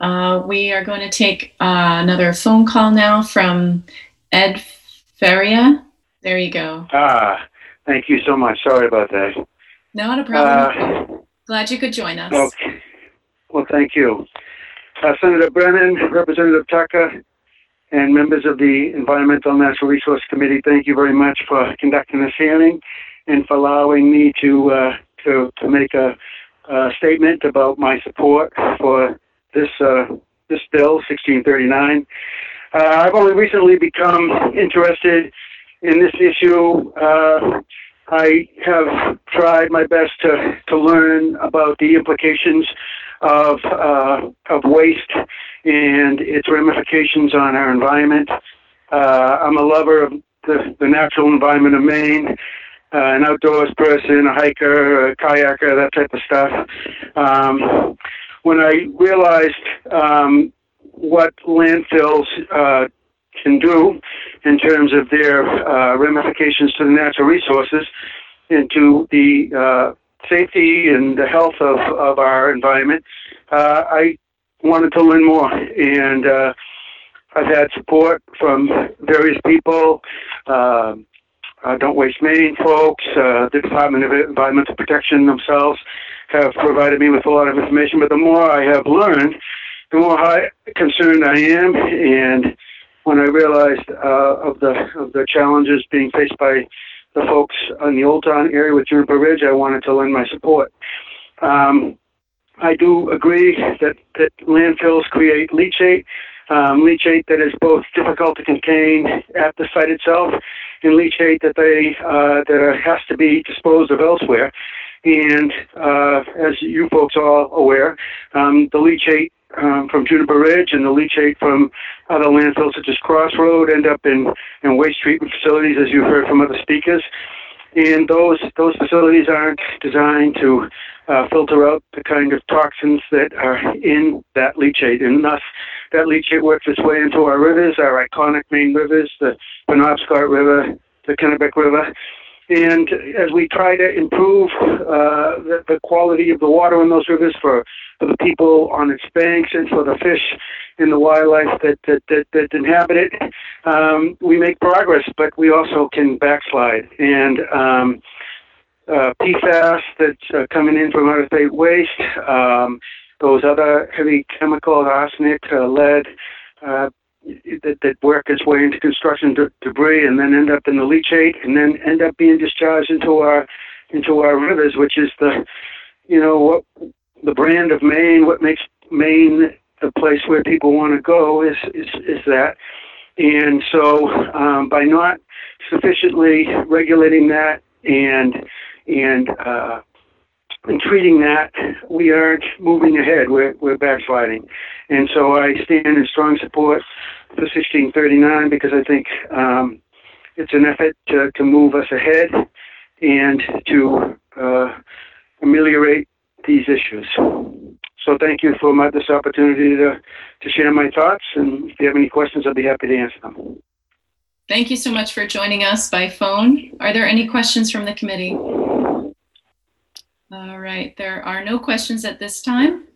We are going to take another phone call now from Ed Feria. There you go. Thank you so much. Sorry about that. Not a problem. Glad you could join us. Okay. Well, thank you. Senator Brennan, Representative Tucker, and members of the Environmental and Natural Resource Committee, thank you very much for conducting this hearing and for allowing me to make a statement about my support for this bill, 1639. I've only recently become interested in this issue. I have tried my best to learn about the implications of waste and its ramifications on our environment. I'm a lover of the natural environment of Maine, an outdoors person, a hiker, a kayaker, that type of stuff. When I realized what landfills can do in terms of their ramifications to the natural resources and to the safety and the health of our environment, I wanted to learn more. And I've had support from various people, Don't Waste Maine folks, the Department of Environmental Protection themselves have provided me with a lot of information. But the more I have learned, the more concerned I am. And when I realized of the challenges being faced by the folks in the Old Town area with Juniper Ridge, I wanted to lend my support. I do agree that landfills create leachate that is both difficult to contain at the site itself and leachate that has to be disposed of elsewhere. And as you folks are all aware, the leachate from Juniper Ridge and the leachate from other landfills such as Crossroad end up in waste treatment facilities, as you heard from other speakers. And those facilities aren't designed to filter out the kind of toxins that are in that leachate. And thus, that leachate works its way into our rivers, our iconic Maine rivers, the Penobscot River, the Kennebec River. And as we try to improve the quality of the water in those rivers for the people on its banks and for the fish and the wildlife that inhabit it, we make progress, but we also can backslide. And PFAS that's coming in from out-of-state waste, those other heavy chemicals, arsenic, lead, that work its way into construction debris and then end up in the leachate and then end up being discharged into our rivers, which is what the brand of Maine, what makes Maine the place where people want to go is that. And so by not sufficiently regulating that and treating that, we aren't moving ahead. We're backsliding. And so I stand in strong support for 1639 because I think it's an effort to move us ahead and to ameliorate these issues. So thank you for this opportunity to share my thoughts. And if you have any questions, I'll be happy to answer them. Thank you so much for joining us by phone. Are there any questions from the committee? All right, there are no questions at this time.